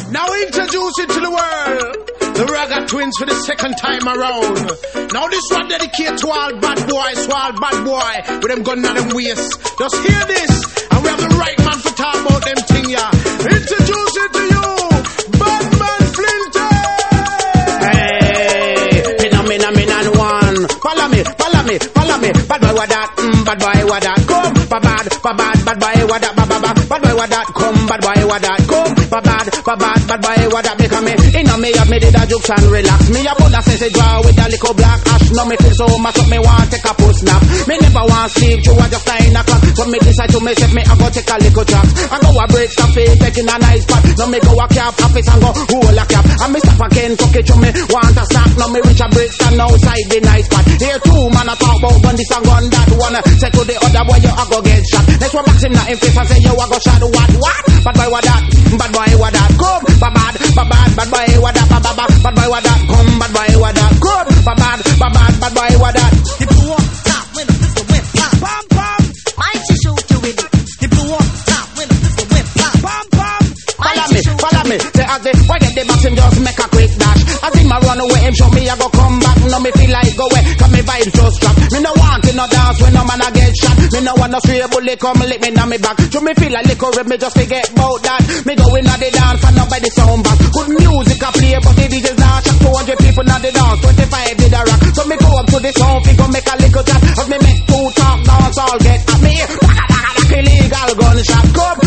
Now introducing to the world the Ragga Twins for the second time around. Now this one dedicated to all bad boys, with them gun on them waist. Just hear this, and we have the right man for talk about them thing, yeah. Introducing to you, Badman Flinty. Hey, phenomenon one. Follow me. Bad boy what that, bad boy what that. Come, bad boy what that, bad boy what that. Come, bad boy what that. Come, bad boy what that. Because me, me have me did a jokes and relax. Me a put a sense draw with a little black ash. Now me feel so much up, me want take a post snap. Me never want sleep, you are just 9 o'clock. So me decide to myself, me I go take a little chat. I go a break cafe, taking a nice spot. Now me go a cab office and go hold a cab. And me stop again, fuck it, you me want a snack. Now me reach a break stand outside the nice spot. Here two man a talk about when this and gun that one. Say to the other boy, you a go get shot. Next one box him not in face and say you a go shot. What? Bad boy what that? Bad boy what that? Come, bad boy what that? Bad boy what that? Come, bad boy what that? Come, bad boy what that? If you want top, when the pistol went pop, pom pom, might you shoot you with it? If you want top, when the pistol went pop, pom pom, follow me. Say as they why get the box him just make a quick dash. As him a run away, him show me I go come back. Now me feel like go away, cause me vibes just drop. Me no want to no dance when no man a get shot. Me no want no stray bullet come lick me down me back. So me feel like liquor if me just forget about that. Me go in at the dance and nobody sound back. Good music a play but the DJ's not shot. 200 people at the dance, 25 did a rock. So me go up to the sound, fi go make a little chat. As me make two talk dance all get at me. Illegal gunshot come.